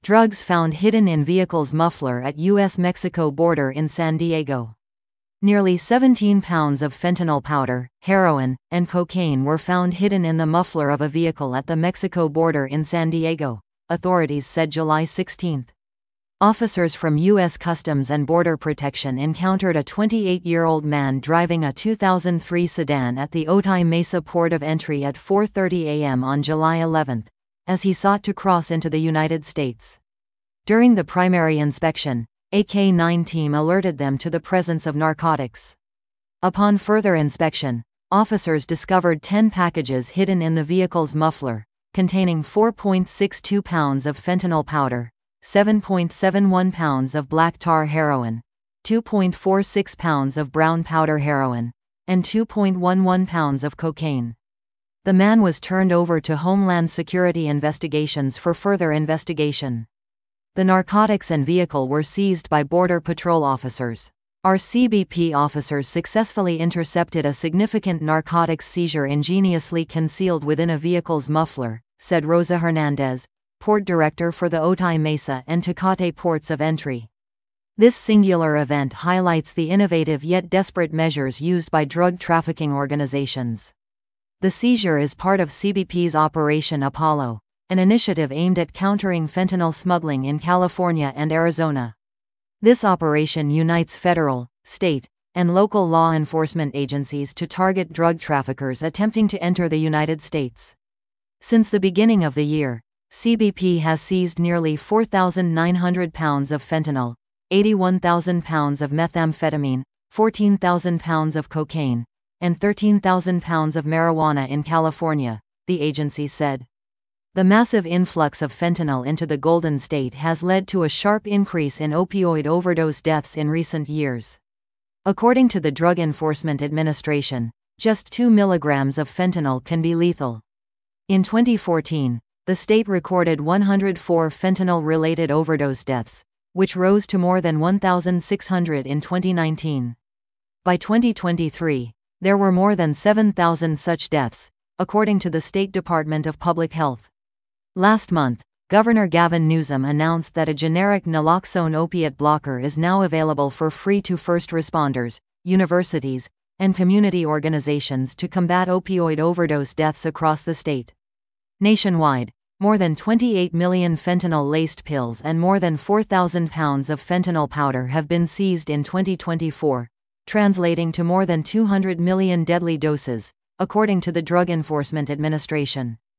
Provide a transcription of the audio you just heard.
Drugs found hidden in vehicle's muffler at U.S.-Mexico border in San Diego. Nearly 17 pounds of fentanyl powder, heroin, and cocaine were found hidden in the muffler of a vehicle at the Mexico border in San Diego, authorities said July 16. Officers from U.S. Customs and Border Protection encountered a 28-year-old man driving a 2003 sedan at the Otay Mesa port of entry at 4:30 a.m. on July 11, as he sought to cross into the United States. During the primary inspection, a K-9 team alerted them to the presence of narcotics. Upon further inspection, officers discovered 10 packages hidden in the vehicle's muffler, containing 4.62 pounds of fentanyl powder, 7.71 pounds of black tar heroin, 2.46 pounds of brown powder heroin, and 2.11 pounds of cocaine. The man was turned over to Homeland Security Investigations for further investigation. The narcotics and vehicle were seized by Border Patrol officers. Our CBP officers successfully intercepted a significant narcotics seizure ingeniously concealed within a vehicle's muffler, said Rosa Hernandez, Port Director for the Otay Mesa and Tecate ports of entry. This singular event highlights the innovative yet desperate measures used by drug trafficking organizations. The seizure is part of CBP's Operation Apollo, an initiative aimed at countering fentanyl smuggling in California and Arizona. This operation unites federal, state, and local law enforcement agencies to target drug traffickers attempting to enter the United States. Since the beginning of the year, CBP has seized nearly 4,900 pounds of fentanyl, 81,000 pounds of methamphetamine, 14,000 pounds of cocaine, and 13,000 pounds of marijuana in California, the agency said. The massive influx of fentanyl into the Golden State has led to a sharp increase in opioid overdose deaths in recent years. According to the Drug Enforcement Administration, just 2 milligrams of fentanyl can be lethal. In 2014, the state recorded 104 fentanyl-related overdose deaths, which rose to more than 1,600 in 2019. By 2023, there were more than 7,000 such deaths, according to the State Department of Public Health. Last month, Governor Gavin Newsom announced that a generic naloxone opiate blocker is now available for free to first responders, universities, and community organizations to combat opioid overdose deaths across the state. Nationwide, more than 28 million fentanyl-laced pills and more than 4,000 pounds of fentanyl powder have been seized in 2024, translating to more than 200 million deadly doses, according to the Drug Enforcement Administration.